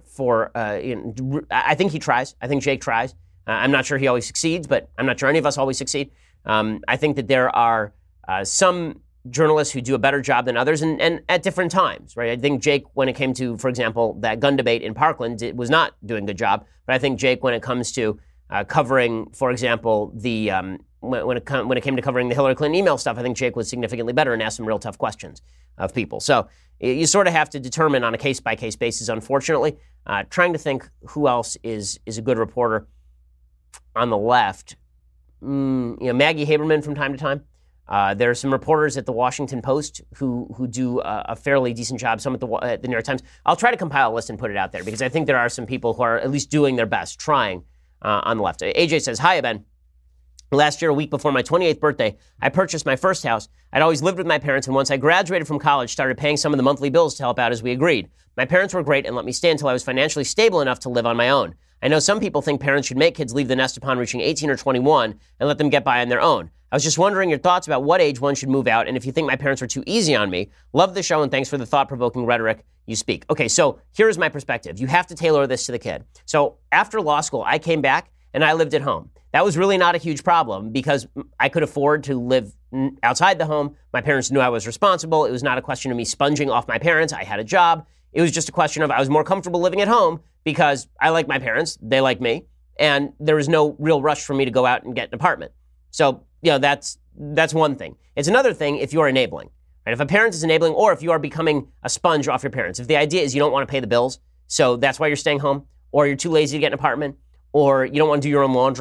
I think he tries. I think Jake tries. I'm not sure he always succeeds, but I'm not sure any of us always succeed. I think that there are some journalists who do a better job than others, and at different times, right? I think Jake, when it came to, for example, that gun debate in Parkland, was not doing a good job. But I think Jake, when it comes to covering, for example, the when it came to covering the Hillary Clinton email stuff, I think Jake was significantly better and asked some real tough questions of people. So you sort of have to determine on a case-by-case basis, unfortunately. Trying to think who else is a good reporter on the left. Maggie Haberman from time to time. There are some reporters at the Washington Post who do a fairly decent job, some at the New York Times. I'll try to compile a list and put it out there because I think there are some people who are at least doing their best, trying on the left. AJ says, hi, Ben. Last year, a week before my 28th birthday, I purchased my first house. I'd always lived with my parents, and once I graduated from college, started paying some of the monthly bills to help out as we agreed. My parents were great and let me stay until I was financially stable enough to live on my own. I know some people think parents should make kids leave the nest upon reaching 18 or 21 and let them get by on their own. I was just wondering your thoughts about what age one should move out and if you think my parents were too easy on me. Love the show and thanks for the thought-provoking rhetoric you speak. Okay, so here's my perspective. You have to tailor this to the kid. So after law school, I came back and I lived at home. That was really not a huge problem because I could afford to live outside the home. My parents knew I was responsible. It was not a question of me sponging off my parents. I had a job. It was just a question of I was more comfortable living at home because I like my parents, they like me, and there was no real rush for me to go out and get an apartment. So, that's one thing. It's another thing if you're enabling. Right? If a parent is enabling or if you are becoming a sponge off your parents, if the idea is you don't want to pay the bills, so that's why you're staying home, or you're too lazy to get an apartment, or you don't want to do your own laundry,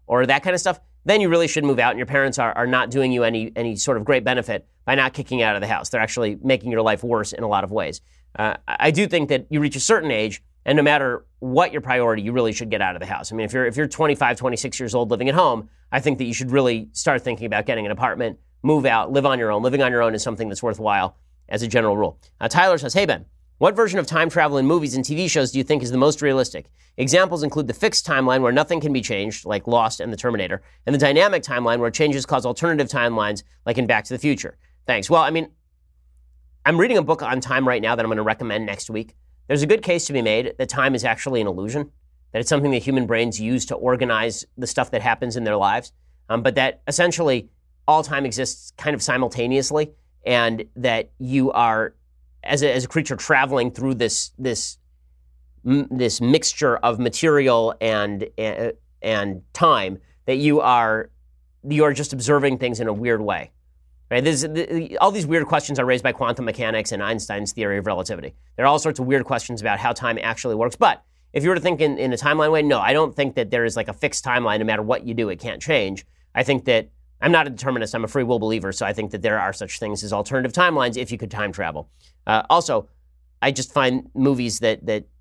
or that kind of stuff, then you really should move out, and your parents are not doing you any sort of great benefit by not kicking you out of the house. They're actually making your life worse in a lot of ways. I do think that you reach a certain age, and no matter what your priority, you really should get out of the house. I mean, if you're 25, 26 years old living at home, I think that you should really start thinking about getting an apartment, move out, live on your own. Living on your own is something that's worthwhile as a general rule. Tyler says, hey, Ben, what version of time travel in movies and TV shows do you think is the most realistic? Examples include the fixed timeline where nothing can be changed, like Lost and The Terminator, and the dynamic timeline where changes cause alternative timelines, like in Back to the Future. Thanks. Well, I mean, I'm reading a book on time right now that I'm going to recommend next week. There's a good case to be made that time is actually an illusion, that it's something that human brains use to organize the stuff that happens in their lives, but that essentially all time exists kind of simultaneously, and that you are, as a creature traveling through this mixture of material and time, that you are just observing things in a weird way. Right? All these weird questions are raised by quantum mechanics and Einstein's theory of relativity. There are all sorts of weird questions about how time actually works. But if you were to think in a timeline way, no, I don't think that there is like a fixed timeline. No matter what you do, it can't change. I think that I'm not a determinist. I'm a free will believer. So I think that there are such things as alternative timelines if you could time travel. Also, I just find movies and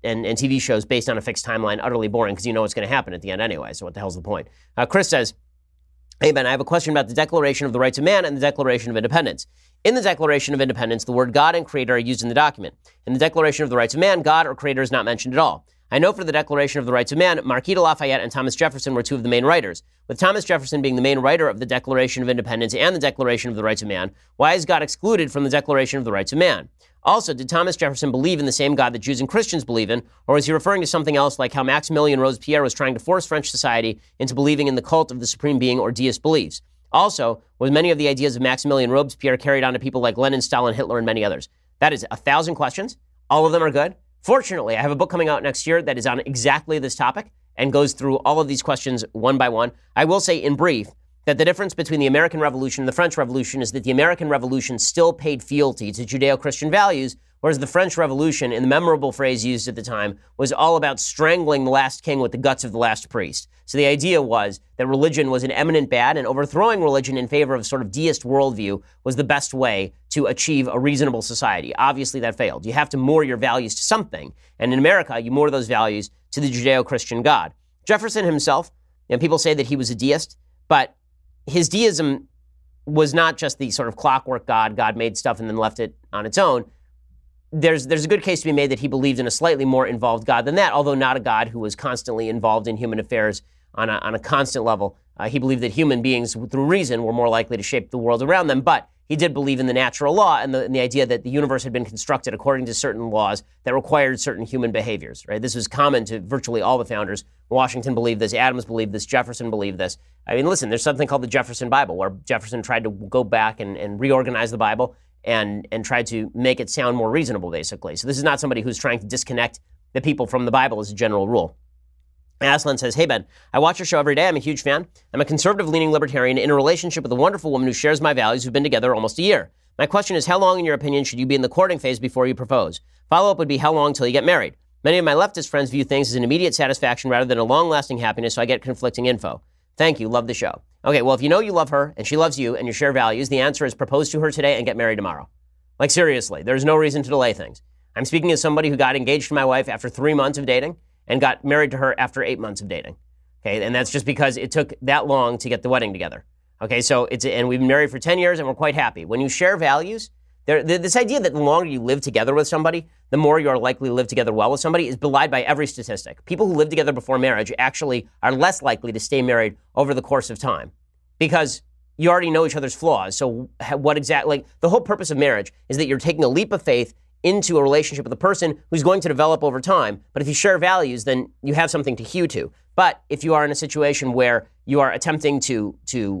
TV shows based on a fixed timeline utterly boring because you know what's going to happen at the end anyway. So what the hell's the point? Chris says, hey, Ben, I have a question about the Declaration of the Rights of Man and the Declaration of Independence. In the Declaration of Independence, the word God and Creator are used in the document. In the Declaration of the Rights of Man, God or Creator is not mentioned at all. I know for the Declaration of the Rights of Man, Marquis de Lafayette and Thomas Jefferson were two of the main writers. With Thomas Jefferson being the main writer of the Declaration of Independence and the Declaration of the Rights of Man, why is God excluded from the Declaration of the Rights of Man? Also, did Thomas Jefferson believe in the same God that Jews and Christians believe in, or was he referring to something else like how Maximilien Robespierre was trying to force French society into believing in the cult of the supreme being or deist beliefs? Also, was many of the ideas of Maximilien Robespierre carried on to people like Lenin, Stalin, Hitler, and many others? That is 1,000 questions. All of them are good. Fortunately, I have a book coming out next year that is on exactly this topic and goes through all of these questions one by one. I will say in brief that the difference between the American Revolution and the French Revolution is that the American Revolution still paid fealty to Judeo-Christian values, whereas the French Revolution, in the memorable phrase used at the time, was all about strangling the last king with the guts of the last priest. So the idea was that religion was an eminent bad, and overthrowing religion in favor of sort of deist worldview was the best way to achieve a reasonable society. Obviously, that failed. You have to moor your values to something, and in America, you moor those values to the Judeo-Christian God. Jefferson himself, people say that he was a deist, but his deism was not just the sort of clockwork God. God made stuff and then left it on its own. There's a good case to be made that he believed in a slightly more involved God than that, although not a God who was constantly involved in human affairs on a constant level. He believed that human beings, through reason, were more likely to shape the world around them, but he did believe in the natural law and the idea that the universe had been constructed according to certain laws that required certain human behaviors, right? This was common to virtually all the founders. Washington believed this, Adams believed this, Jefferson believed this. I mean, listen, there's something called the Jefferson Bible, where Jefferson tried to go back and reorganize the Bible and try to make it sound more reasonable, basically. So this is not somebody who's trying to disconnect the people from the Bible as a general rule. Aslan says, hey, Ben, I watch your show every day. I'm a huge fan. I'm a conservative-leaning libertarian in a relationship with a wonderful woman who shares my values who've been together almost a year. My question is, how long, in your opinion, should you be in the courting phase before you propose? Follow-up would be, how long till you get married? Many of my leftist friends view things as an immediate satisfaction rather than a long-lasting happiness, so I get conflicting info. Thank you. Love the show. Okay, well, if you know you love her and she loves you and you share values, the answer is propose to her today and get married tomorrow. Like, seriously, there's no reason to delay things. I'm speaking as somebody who got engaged to my wife after 3 months of dating and got married to her after 8 months of dating. Okay, and that's just because it took that long to get the wedding together. Okay, so and we've been married for 10 years and we're quite happy. When you share values, this idea that the longer you live together with somebody, the more you are likely to live together well with somebody is belied by every statistic. People who live together before marriage actually are less likely to stay married over the course of time because you already know each other's flaws. So the whole purpose of marriage is that you're taking a leap of faith into a relationship with a person who's going to develop over time. But if you share values, then you have something to hew to. But if you are in a situation where you are attempting to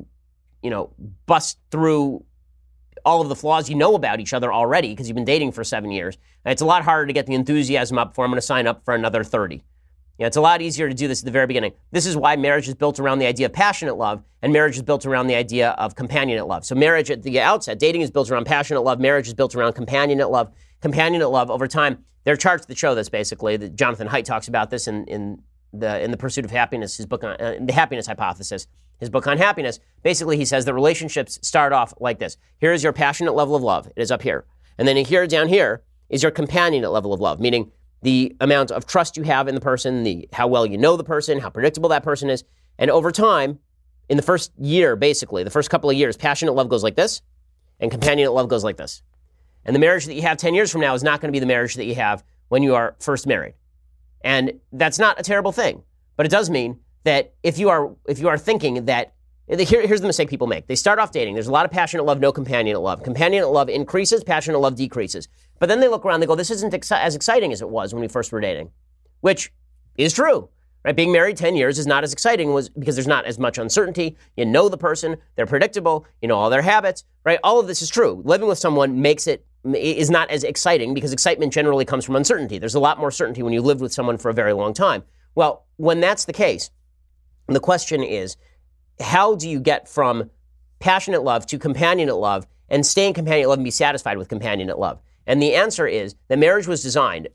bust through all of the flaws you know about each other already because you've been dating for 7 years, it's a lot harder to get the enthusiasm up for I'm going to sign up for another 30. It's a lot easier to do this at the very beginning. This is why marriage is built around the idea of passionate love, and marriage is built around the idea of companionate love. So marriage at the outset, dating is built around passionate love, marriage is built around companionate love. Companionate love over time, there are charts that show this basically. Jonathan Haidt talks about this in In the Pursuit of Happiness, his book on the Happiness Hypothesis, his book on happiness. Basically, he says that relationships start off like this. Here is your passionate level of love. It is up here. And then here, down here, is your companionate level of love, meaning the amount of trust you have in the person, how well you know the person, how predictable that person is. And over time, in the first year, basically, the first couple of years, passionate love goes like this, and companionate love goes like this. And the marriage that you have 10 years from now is not going to be the marriage that you have when you are first married. And that's not a terrible thing. But it does mean that if you are thinking that, here's the mistake people make. They start off dating. There's a lot of passionate love, no companionate love. Companionate love increases, passionate love decreases. But then they look around, they go, this isn't as exciting as it was when we first were dating, which is true. Right? Being married 10 years is not as exciting because there's not as much uncertainty. You know the person, they're predictable, you know all their habits, right? All of this is true. Living with someone is not as exciting because excitement generally comes from uncertainty. There's a lot more certainty when you live with someone for a very long time. Well, when that's the case, the question is, how do you get from passionate love to companionate love and stay in companionate love and be satisfied with companionate love? And the answer is that marriage was designed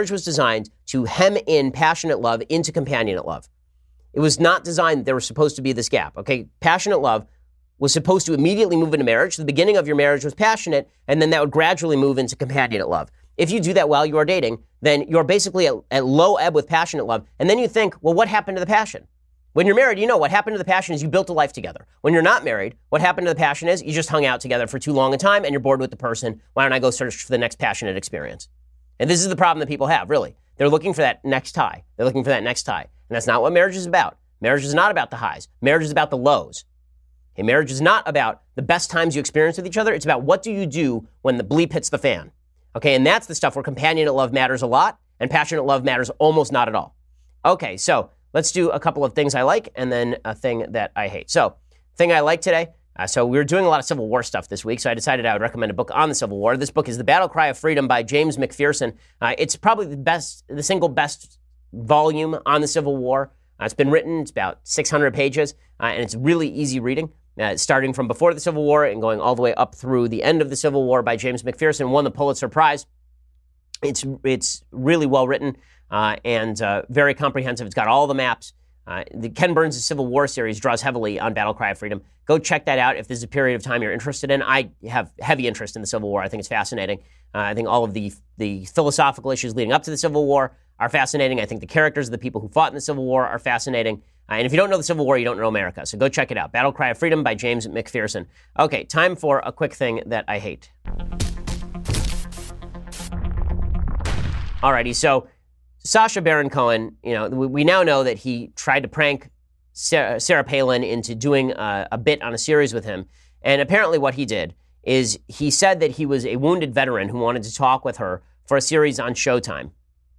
to hem in passionate love into companionate love. It was not designed that there was supposed to be this gap, okay? Passionate love was supposed to immediately move into marriage. The beginning of your marriage was passionate, and then that would gradually move into companionate love. If you do that while you are dating, then you're basically at low ebb with passionate love, and then you think, well, what happened to the passion? When you're married, you know what happened to the passion is you built a life together. When you're not married, what happened to the passion is you just hung out together for too long a time and you're bored with the person. Why don't I go search for the next passionate experience? And this is the problem that people have, really. They're looking for that next high. They're looking for that next high. And that's not what marriage is about. Marriage is not about the highs. Marriage is about the lows. Okay, marriage is not about the best times you experience with each other. It's about what do you do when the bleep hits the fan. Okay, and that's the stuff where companionate love matters a lot and passionate love matters almost not at all. Okay, so let's do a couple of things I like and then a thing that I hate. So, thing I like today. So we were doing a lot of Civil War stuff this week, so I decided I would recommend a book on the Civil War. This book is The Battle Cry of Freedom by James McPherson. It's probably the single best volume on the Civil War. It's been written, it's about 600 pages, and it's really easy reading. Starting from before the Civil War and going all the way up through the end of the Civil War by James McPherson, won the Pulitzer Prize. It's really well written and very comprehensive. It's got all the maps. The Ken Burns' Civil War series draws heavily on Battle Cry of Freedom. Go check that out if this is a period of time you're interested in. I have heavy interest in the Civil War. I think it's fascinating. I think all of the philosophical issues leading up to the Civil War are fascinating. I think the characters of the people who fought in the Civil War are fascinating. And if you don't know the Civil War, you don't know America. So go check it out. Battle Cry of Freedom by James McPherson. Okay, time for a quick thing that I hate. Alrighty, so Sacha Baron Cohen, we now know that he tried to prank Sarah Palin into doing a bit on a series with him. And apparently what he did is he said that he was a wounded veteran who wanted to talk with her for a series on Showtime.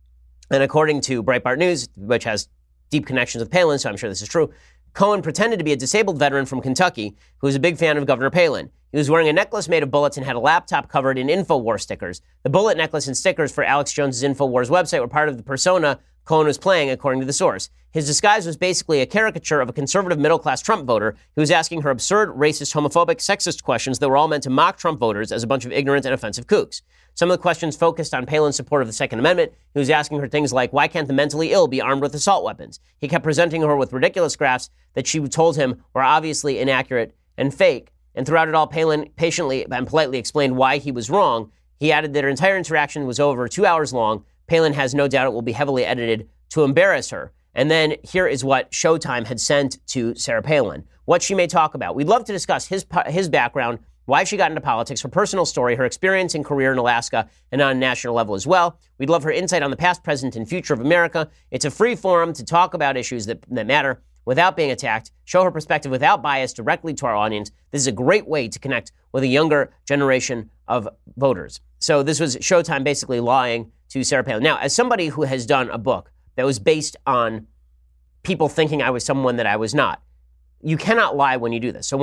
And according to Breitbart News, which has deep connections with Palin, so I'm sure this is true, Cohen pretended to be a disabled veteran from Kentucky who was a big fan of Governor Palin. He was wearing a necklace made of bullets and had a laptop covered in InfoWars stickers. The bullet necklace and stickers for Alex Jones's InfoWars website were part of the persona Cohen was playing, according to the source. His disguise was basically a caricature of a conservative middle-class Trump voter who was asking her absurd, racist, homophobic, sexist questions that were all meant to mock Trump voters as a bunch of ignorant and offensive kooks. Some of the questions focused on Palin's support of the Second Amendment. He was asking her things like, why can't the mentally ill be armed with assault weapons? He kept presenting her with ridiculous graphs that she told him were obviously inaccurate and fake. And throughout it all, Palin patiently and politely explained why he was wrong. He added that her entire interaction was over 2 hours long. Palin has no doubt it will be heavily edited to embarrass her. And then here is what Showtime had sent to Sarah Palin, what she may talk about. We'd love to discuss his background, why she got into politics, her personal story, her experience and career in Alaska, and on a national level as well. We'd love her insight on the past, present, and future of America. It's a free forum to talk about issues that matter without being attacked, show her perspective without bias directly to our audience. This is a great way to connect with a younger generation of voters. So this was Showtime basically lying to Sarah Palin. Now, as somebody who has done a book that was based on people thinking I was someone that I was not, you cannot lie when you do this. So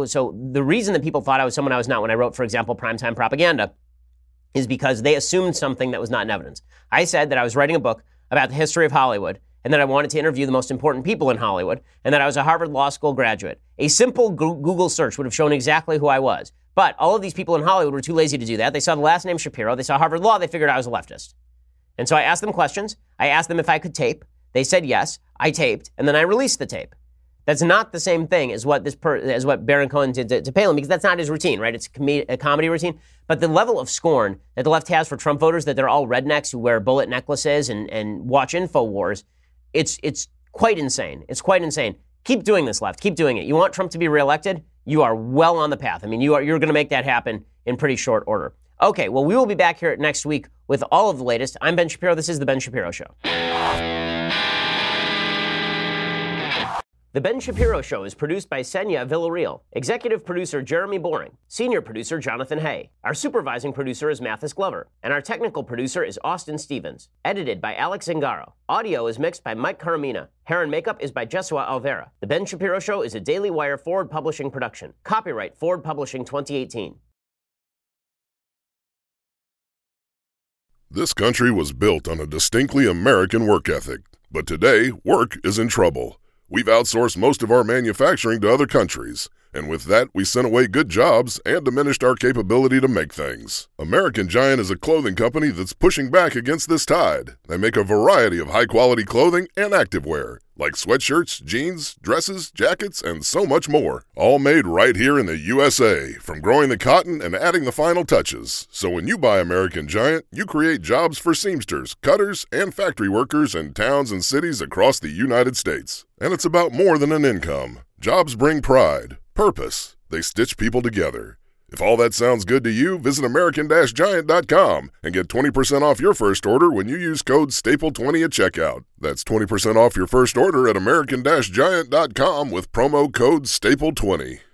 the reason that people thought I was someone I was not when I wrote, for example, Primetime Propaganda, is because they assumed something that was not in evidence. I said that I was writing a book about the history of Hollywood, and that I wanted to interview the most important people in Hollywood, and that I was a Harvard Law School graduate. A simple Google search would have shown exactly who I was. But all of these people in Hollywood were too lazy to do that. They saw the last name Shapiro. They saw Harvard Law. They figured I was a leftist. And so I asked them questions. I asked them if I could tape. They said yes, I taped, and then I released the tape. That's not the same thing as what what Baron Cohen did to Palin, because that's not his routine, right? It's a comedy routine. But the level of scorn that the left has for Trump voters, that they're all rednecks who wear bullet necklaces and watch InfoWars, it's quite insane. It's quite insane. Keep doing this, left. Keep doing it. You want Trump to be reelected? You are well on the path. I mean, you're going to make that happen in pretty short order. Okay, well, we will be back here next week with all of the latest. I'm Ben Shapiro. This is The Ben Shapiro Show. The Ben Shapiro Show is produced by Senya Villarreal, executive producer Jeremy Boring, senior producer Jonathan Hay. Our supervising producer is Mathis Glover, and our technical producer is Austin Stevens. Edited by Alex Zingaro. Audio is mixed by Mike Caramina. Hair and makeup is by Jesua Alvera. The Ben Shapiro Show is a Daily Wire Forward Publishing production. Copyright Forward Publishing 2018. This country was built on a distinctly American work ethic, but today, work is in trouble. We've outsourced most of our manufacturing to other countries, and with that, we sent away good jobs and diminished our capability to make things. American Giant is a clothing company that's pushing back against this tide. They make a variety of high-quality clothing and activewear, like sweatshirts, jeans, dresses, jackets, and so much more. All made right here in the USA, from growing the cotton and adding the final touches. So when you buy American Giant, you create jobs for seamsters, cutters, and factory workers in towns and cities across the United States. And it's about more than an income. Jobs bring pride, purpose. They stitch people together. If all that sounds good to you, visit American-Giant.com and get 20% off your first order when you use code STAPLE20 at checkout. That's 20% off your first order at American-Giant.com with promo code STAPLE20.